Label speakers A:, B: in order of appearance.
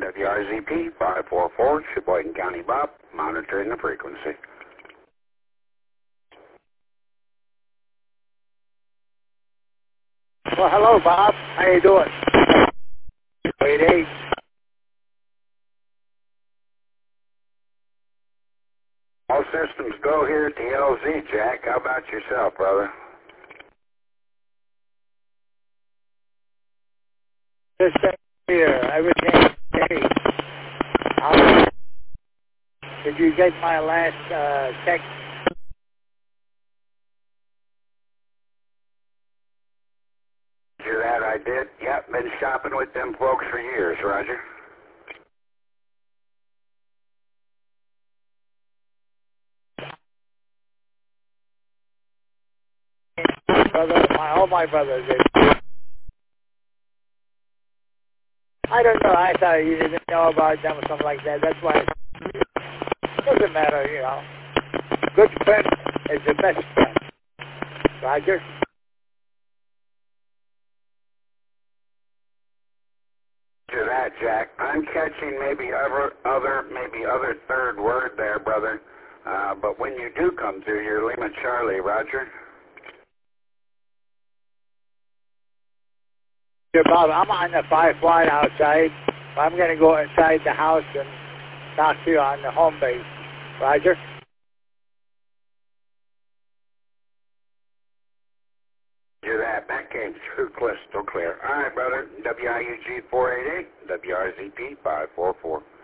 A: WRZP 544, Sheboygan County Bob, monitoring the frequency.
B: Well, hello, Bob. How you doing? 88.
A: All systems go here at the LZ, Jack. How about yourself, brother?
B: This thing here, everything okay. Did you get my last text?
A: Roger that, I did. Yep, been shopping with them folks for years, Roger.
B: Brother, all my brothers did. I don't know. I thought you didn't know about them or something like that. That's why it doesn't matter, you know. Good friend is the best friend. Roger?
A: To that, Jack. I'm catching maybe other third word there, brother. But when you do come through, you're Lima Charlie, Roger.
B: Here, Bob, I'm on the 5-wide outside. I'm going to go inside the house and talk to you on the home base. Roger?
A: Do that. That came through crystal clear. All right, brother. WIUG 488, WRZP 544.